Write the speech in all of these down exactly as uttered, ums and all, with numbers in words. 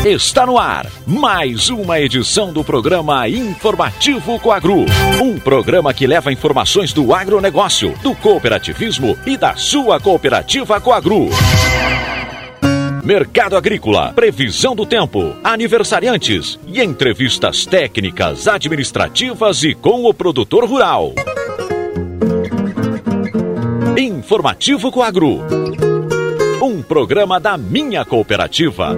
Está no ar mais uma edição do programa Informativo Coagro. Um programa que leva informações do agronegócio, do cooperativismo e da sua cooperativa Coagro. Mercado agrícola, previsão do tempo, aniversariantes e entrevistas técnicas, administrativas e com o produtor rural. Informativo Coagro. Um programa da minha cooperativa.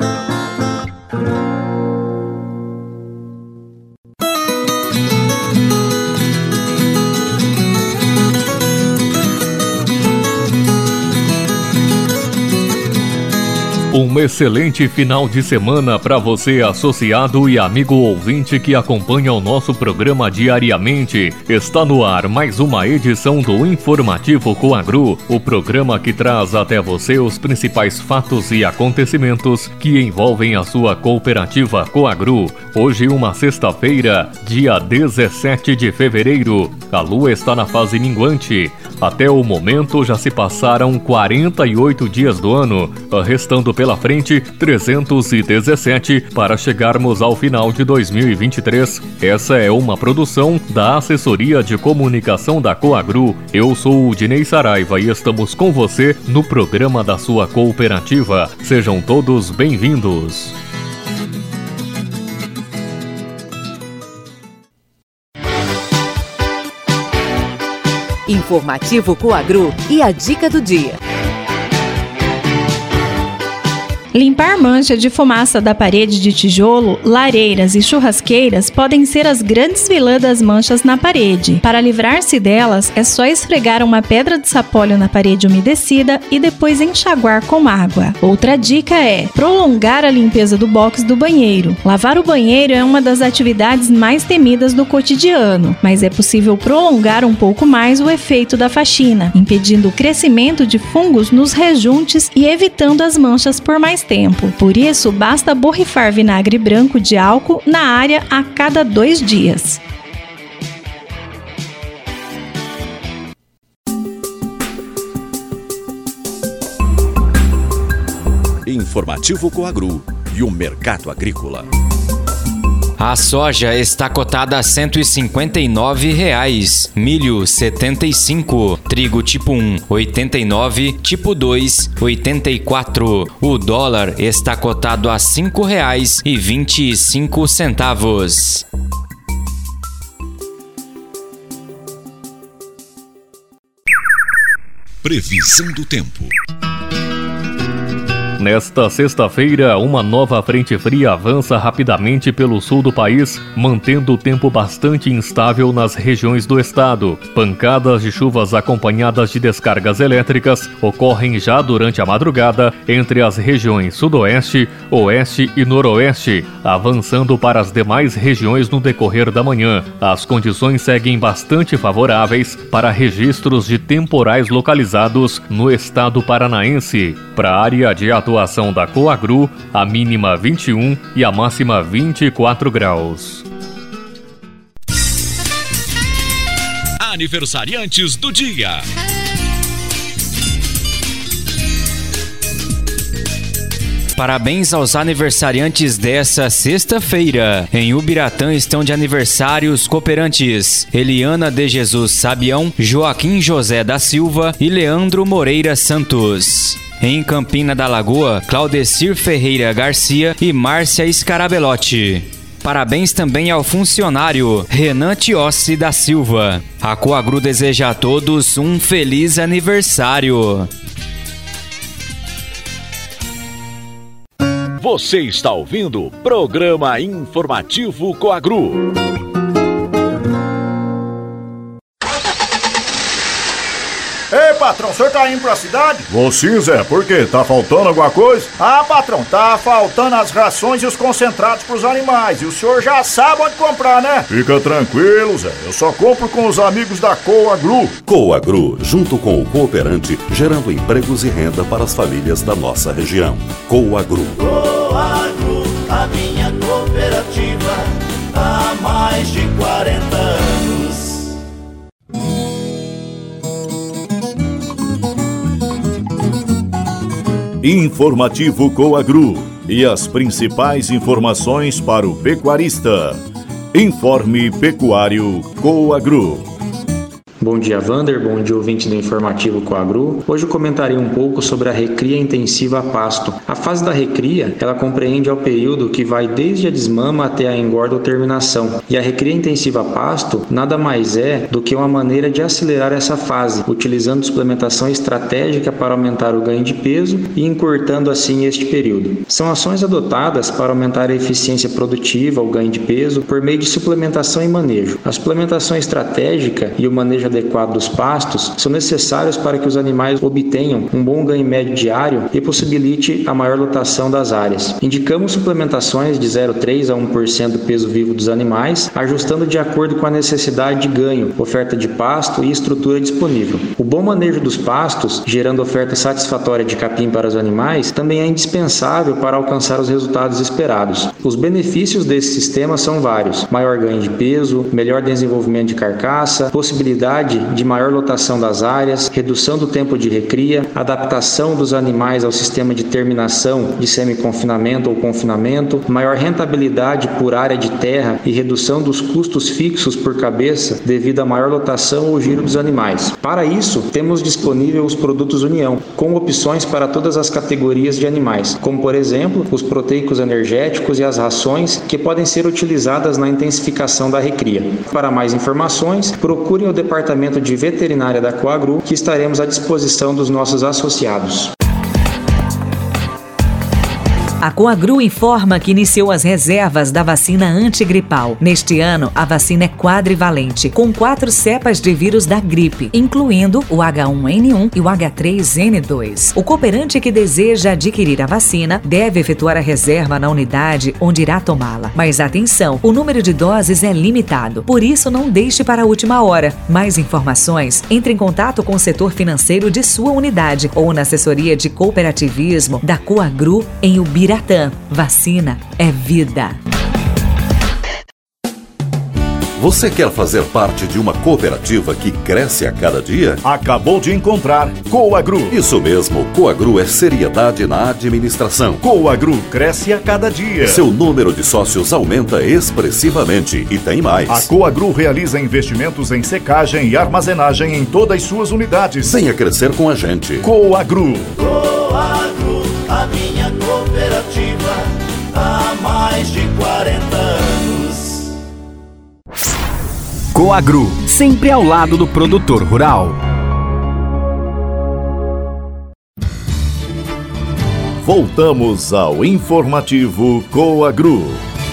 Um excelente final de semana para você, associado e amigo ouvinte que acompanha o nosso programa diariamente. Está no ar mais uma edição do Informativo Coagro, o programa que traz até você os principais fatos e acontecimentos que envolvem a sua cooperativa Coagro. Hoje, uma sexta-feira, dia dezessete de fevereiro. A lua está na fase minguante. Até o momento já se passaram quarenta e oito dias do ano, restando pela frente trezentos e dezessete para chegarmos ao final de dois mil e vinte e três. Essa é uma produção da Assessoria de Comunicação da Coagro. Eu sou o Dinei Saraiva e estamos com você no programa da sua cooperativa. Sejam todos bem-vindos. Informativo Coagro e a dica do dia. Limpar mancha de fumaça da parede de tijolo, lareiras e churrasqueiras podem ser as grandes vilãs das manchas na parede. Para livrar-se delas, é só esfregar uma pedra de sapólio na parede umedecida e depois enxaguar com água. Outra dica é prolongar a limpeza do box do banheiro. Lavar o banheiro é uma das atividades mais temidas do cotidiano, mas é possível prolongar um pouco mais o efeito da faxina, impedindo o crescimento de fungos nos rejuntes e evitando as manchas por mais tempo. Por isso, basta borrifar vinagre branco de álcool na área a cada dois dias. Informativo Coagro e o mercado agrícola. A soja está cotada a cento e cinquenta e nove reais, milho setenta e cinco, trigo tipo um oitenta e nove, tipo dois oitenta e quatro. O dólar está cotado a cinco reais e vinte e cinco centavos. Previsão do tempo. Nesta sexta-feira, uma nova frente fria avança rapidamente pelo sul do país, mantendo o tempo bastante instável nas regiões do estado. Pancadas de chuvas acompanhadas de descargas elétricas ocorrem já durante a madrugada entre as regiões sudoeste, oeste e noroeste, avançando para as demais regiões no decorrer da manhã. As condições seguem bastante favoráveis para registros de temporais localizados no estado paranaense. Para a área de atuação da Coagro, a mínima vinte e um e a máxima vinte e quatro graus. Aniversariantes do dia. Parabéns aos aniversariantes dessa sexta-feira. Em Ubiratã estão de aniversário os cooperantes Eliana de Jesus Sabião, Joaquim José da Silva e Leandro Moreira Santos. Em Campina da Lagoa, Claudecir Ferreira Garcia e Márcia Scarabelotti. Parabéns também ao funcionário Renan Tiossi da Silva. A Coagro deseja a todos um feliz aniversário. Você está ouvindo o programa Informativo Coagro. Ei, patrão, o senhor tá indo pra cidade? Vou sim, Zé. Por quê? Tá faltando alguma coisa? Ah, patrão, tá faltando as rações e os concentrados pros animais. E o senhor já sabe onde comprar, né? Fica tranquilo, Zé. Eu só compro com os amigos da Coagro. Coagro, junto com o cooperante, gerando empregos e renda para as famílias da nossa região. Coagro. Coagro, a minha cooperativa, há mais de quarenta anos. Informativo Coagro. e as principais informações para o pecuarista. Informe Pecuário Coagru. Bom dia, Vander. Bom dia, ouvinte do Informativo Coagru. Hoje eu comentarei um pouco sobre a recria intensiva a pasto. A fase da recria, ela compreende ao período que vai desde a desmama até a engorda ou terminação. E a recria intensiva a pasto nada mais é do que uma maneira de acelerar essa fase, utilizando suplementação estratégica para aumentar o ganho de peso e encurtando assim este período. São ações adotadas para aumentar a eficiência produtiva, o ganho de peso, por meio de suplementação e manejo. A suplementação estratégica e o manejo adequado dos pastos são necessários para que os animais obtenham um bom ganho médio diário e possibilite a maior lotação das áreas. Indicamos suplementações de zero vírgula três a um por cento do peso vivo dos animais, ajustando de acordo com a necessidade de ganho, oferta de pasto e estrutura disponível. O bom manejo dos pastos, gerando oferta satisfatória de capim para os animais, também é indispensável para alcançar os resultados esperados. Os benefícios desse sistema são vários: maior ganho de peso, melhor desenvolvimento de carcaça, possibilidade de maior lotação das áreas, redução do tempo de recria, adaptação dos animais ao sistema de terminação de semi-confinamento ou confinamento, maior rentabilidade por área de terra e redução dos custos fixos por cabeça devido à maior lotação ou giro dos animais. Para isso, temos disponível os produtos União, com opções para todas as categorias de animais, como por exemplo, os proteicos energéticos e as rações que podem ser utilizadas na intensificação da recria. Para mais informações, procurem o Departamento de Veterinária da Coagru, que estaremos à disposição dos nossos associados. A Coagru informa que iniciou as reservas da vacina antigripal. Neste ano, a vacina é quadrivalente, com quatro cepas de vírus da gripe, incluindo o H um N um e o H três N dois. O cooperante que deseja adquirir a vacina deve efetuar a reserva na unidade onde irá tomá-la. Mas atenção, o número de doses é limitado, por isso não deixe para a última hora. Mais informações, entre em contato com o setor financeiro de sua unidade ou na assessoria de cooperativismo da Coagru em Ubiratã. Vacina é vida. Você quer fazer parte de uma cooperativa que cresce a cada dia? Acabou de encontrar Coagru. Isso mesmo, Coagru é seriedade na administração. Coagru cresce a cada dia. Seu número de sócios aumenta expressivamente e tem mais. A Coagru realiza investimentos em secagem e armazenagem em todas as suas unidades. Venha crescer com a gente. Coagru. Coagru, a minha cooperativa, há mais de quarenta anos. Coagru, sempre ao lado do produtor rural. Voltamos ao Informativo Coagru.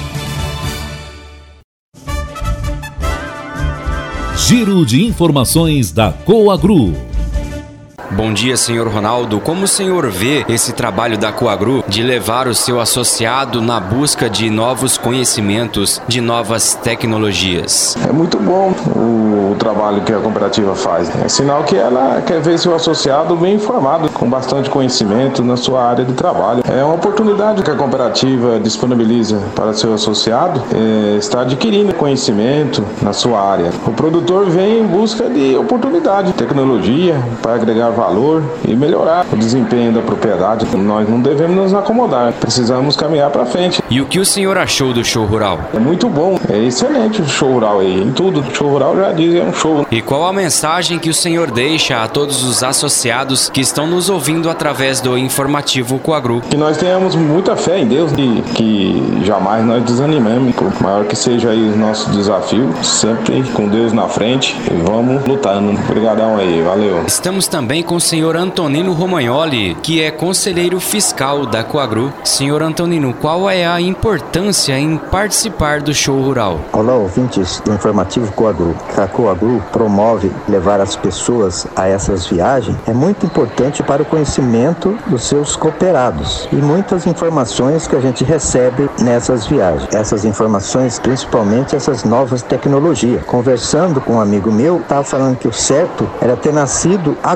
Giro de informações da Coagru. Bom dia, senhor Ronaldo. Como o senhor vê esse trabalho da Coagru de levar o seu associado na busca de novos conhecimentos, de novas tecnologias? É muito bom o, o trabalho que a cooperativa faz. É sinal que ela quer ver seu associado bem informado, com bastante conhecimento na sua área de trabalho. É uma oportunidade que a cooperativa disponibiliza para seu associado é, estar adquirindo conhecimento na sua área. O produtor vem em busca de oportunidade, tecnologia para agregar valor e melhorar o desempenho da propriedade. Nós não devemos nos acomodar, precisamos caminhar para frente. E o que o senhor achou do show rural? É muito bom, é excelente o show rural aí, em tudo. O show rural já diz, é um show. E qual a mensagem que o senhor deixa a todos os associados que estão nos ouvindo através do Informativo Coagru? Que nós tenhamos muita fé em Deus e que jamais nós desanimemos, por maior que seja aí o nosso desafio, sempre com Deus na frente e vamos lutando. Obrigadão aí, valeu. Estamos também com o senhor Antonino Romagnoli, que é conselheiro fiscal da Coagru. Senhor Antonino, qual é a importância em participar do show rural? Olá, ouvintes do Informativo Coagru. A Coagru promove levar as pessoas a essas viagens é muito importante para o conhecimento dos seus cooperados e muitas informações que a gente recebe nessas viagens. Essas informações, principalmente essas novas tecnologias. Conversando com um amigo meu, estava falando que o certo era ter nascido agora.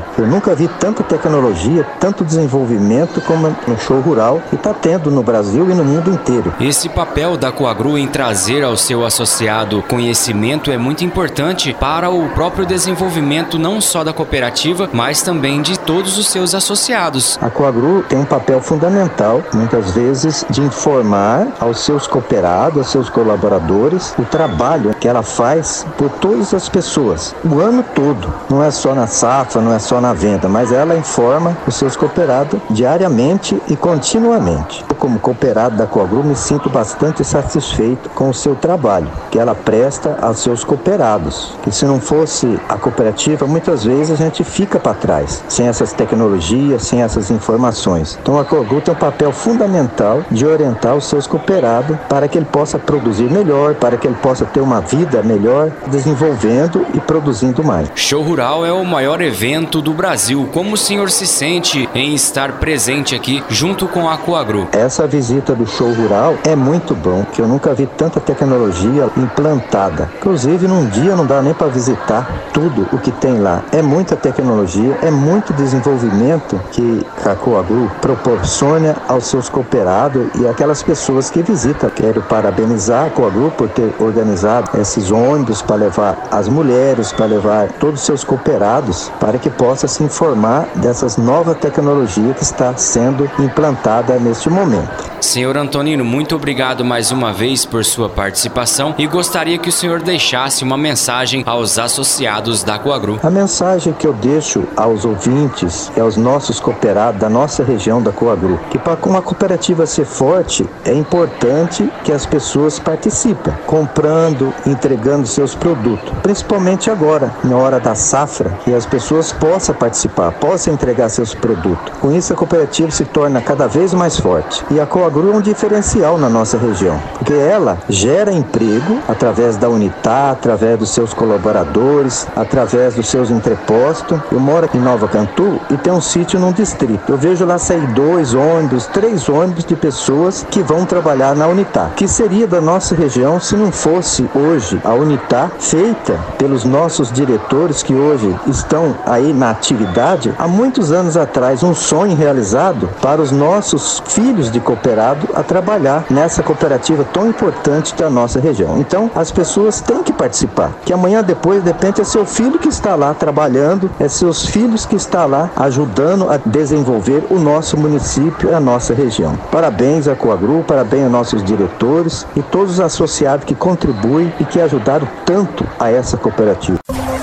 Eu nunca vi tanta tecnologia, tanto desenvolvimento como no show rural que está tendo no Brasil e no mundo inteiro. Esse papel da Coagru em trazer ao seu associado conhecimento é muito importante para o próprio desenvolvimento não só da cooperativa, mas também de todos os seus associados. A Coagru tem um papel fundamental, muitas vezes, de informar aos seus cooperados, aos seus colaboradores, o trabalho que ela faz por todas as pessoas, o ano todo. Não é só na safra, não é só na venda, mas ela informa os seus cooperados diariamente e continuamente. Eu, como cooperado da Coagru, me sinto bastante satisfeito com o seu trabalho que ela presta aos seus cooperados. Que se não fosse a cooperativa, muitas vezes a gente fica para trás, sem essas tecnologias, sem essas informações. Então a Coagru tem um papel fundamental de orientar os seus cooperados para que ele possa produzir melhor, para que ele possa ter uma vida melhor, desenvolvendo e produzindo mais. Show Rural é o maior evento do Brasil. Como o senhor se sente em estar presente aqui junto com a Coagru? Essa visita do Show Rural é muito bom, que eu nunca vi tanta tecnologia implantada. Inclusive, num dia não dá nem para visitar tudo o que tem lá. É muita tecnologia, é muito desenvolvimento que a Coagru proporciona aos seus cooperados e aquelas pessoas que visitam. Quero parabenizar a Coagru por ter organizado esses ônibus para levar as mulheres, para levar todos os seus cooperados, para que possa se informar dessas novas tecnologias que está sendo implantada neste momento. Senhor Antonino, muito obrigado mais uma vez por sua participação e gostaria que o senhor deixasse uma mensagem aos associados da Coagru. A mensagem que eu deixo aos ouvintes e aos nossos cooperados da nossa região da Coagru, que para uma cooperativa ser forte, é importante que as pessoas participem, comprando, entregando seus produtos, principalmente agora, na hora da safra, que as pessoas possam participar, possam entregar seus produtos. Com isso, a cooperativa se torna cada vez mais forte. E a Coagru é um diferencial na nossa região, porque ela gera emprego através da Unitar, através dos seus colaboradores, através dos seus entrepostos. Eu moro aqui em Nova Cantu e tem um sítio num distrito. Eu vejo lá sair dois ônibus, três ônibus de pessoas que vão trabalhar na Unitar. Que seria da nossa região se não fosse hoje a Unitar feita pelos nossos diretores que hoje estão aí na atividade, há muitos anos atrás, um sonho realizado para os nossos filhos de cooperado a trabalhar nessa cooperativa tão importante da nossa região. Então, as pessoas têm que participar, que amanhã depois, de repente, é seu filho que está lá trabalhando, é seus filhos que está lá ajudando a desenvolver o nosso município e a nossa região. Parabéns à Coagru, parabéns aos nossos diretores e todos os associados que contribuem e que ajudaram tanto a essa cooperativa.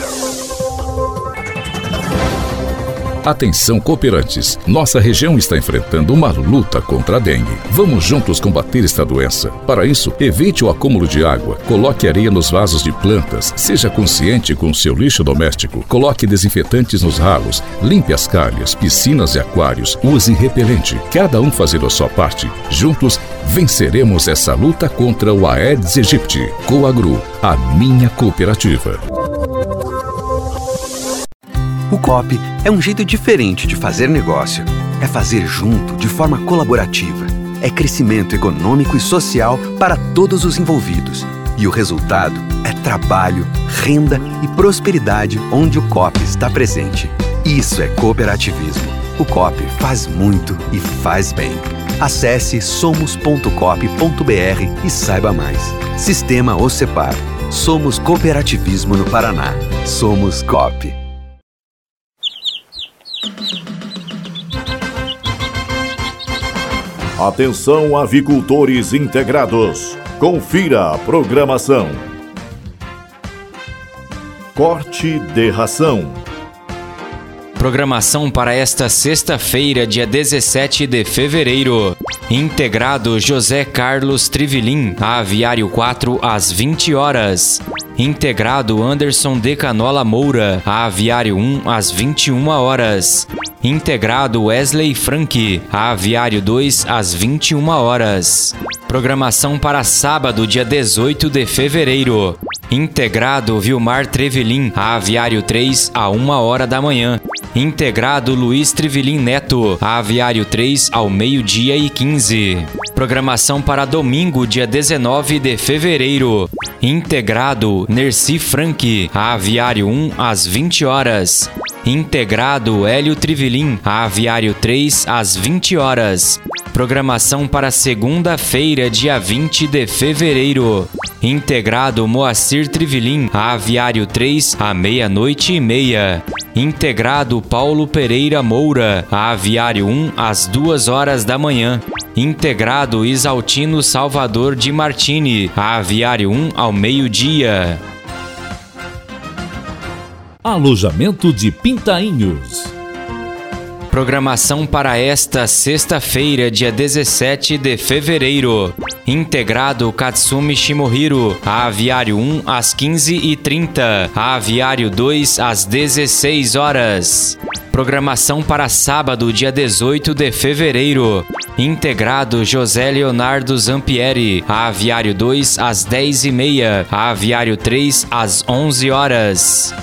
Atenção, cooperantes! Nossa região está enfrentando uma luta contra a dengue. Vamos juntos combater esta doença. Para isso, evite o acúmulo de água, coloque areia nos vasos de plantas, seja consciente com o seu lixo doméstico, coloque desinfetantes nos ralos, limpe as calhas, piscinas e aquários, use repelente. Cada um fazendo a sua parte. Juntos, venceremos essa luta contra o Aedes aegypti. Coagru, a minha cooperativa. O Coop é um jeito diferente de fazer negócio. É fazer junto, de forma colaborativa. É crescimento econômico e social para todos os envolvidos. E o resultado é trabalho, renda e prosperidade onde o Coop está presente. Isso é cooperativismo. O Coop faz muito e faz bem. Acesse somos ponto coop ponto br e saiba mais. Sistema OCEPAR. Somos cooperativismo no Paraná. Somos Coop. Atenção, avicultores integrados. Confira a programação. Corte de ração. Programação para esta sexta-feira, dia dezessete de fevereiro. Integrado José Carlos Trivelin, Aviário quatro, às vinte horas. Integrado Anderson de Canola Moura, Aviário um, às vinte e uma horas. Integrado Wesley Frank, Aviário dois, às vinte e uma horas. Programação para sábado, dia dezoito de fevereiro. Integrado Vilmar Trevelin, Aviário três, a uma hora da manhã. Integrado Luiz Trivelin Neto, Aviário três, ao meio-dia e quinze. Programação para domingo, dia dezenove de fevereiro. Integrado Nerci Frank, Aviário um, às vinte horas. Integrado Hélio Trivelin, a Aviário três, às vinte horas. Programação para segunda-feira, dia vinte de fevereiro. Integrado Moacir Trivelin, a Aviário três, à meia-noite e meia. Integrado Paulo Pereira Moura, a Aviário um, às duas horas da manhã. Integrado Isaltino Salvador de Martini, a Aviário um, ao meio-dia. Alojamento de Pintainhos. Programação para esta sexta-feira, dia dezessete de fevereiro. Integrado Katsumi Shimohiro, a Aviário um, às quinze e trinta, a Aviário dois, às dezesseis horas. Programação para sábado, dia dezoito de fevereiro. Integrado José Leonardo Zampieri, a Aviário dois, às dez e meia, a Aviário três, às onze horas.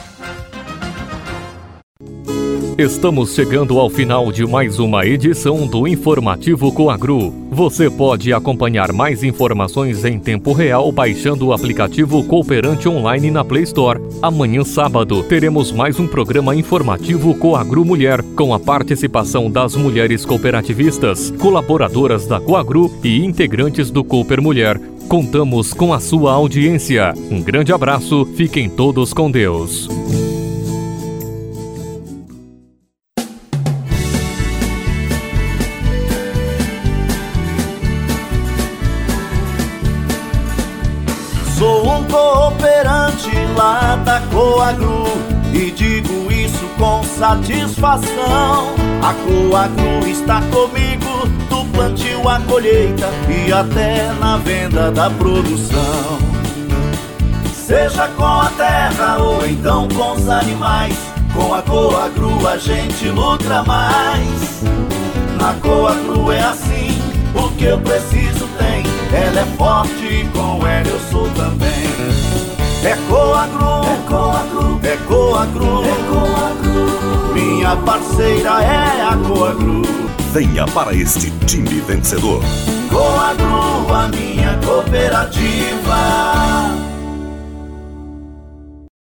Estamos chegando ao final de mais uma edição do Informativo Coagru. Você pode acompanhar mais informações em tempo real baixando o aplicativo Cooperante Online na Play Store. Amanhã, sábado, teremos mais um programa informativo Coagru Mulher, com a participação das mulheres cooperativistas, colaboradoras da Coagru e integrantes do Cooper Mulher. Contamos com a sua audiência. Um grande abraço, fiquem todos com Deus. Sou um cooperante lá da Coagru e digo isso com satisfação. A Coagru está comigo do plantio à colheita e até na venda da produção. Seja com a terra ou então com os animais, com a Coagru a gente lucra mais. Na Coagru é assim, o que eu preciso tem. Ela é forte e com ela eu sou também. É Coagru, é Coagru, é Coagru, é Coagru. Minha parceira é a Coagru. Venha para este time vencedor. Coagru, a minha cooperativa.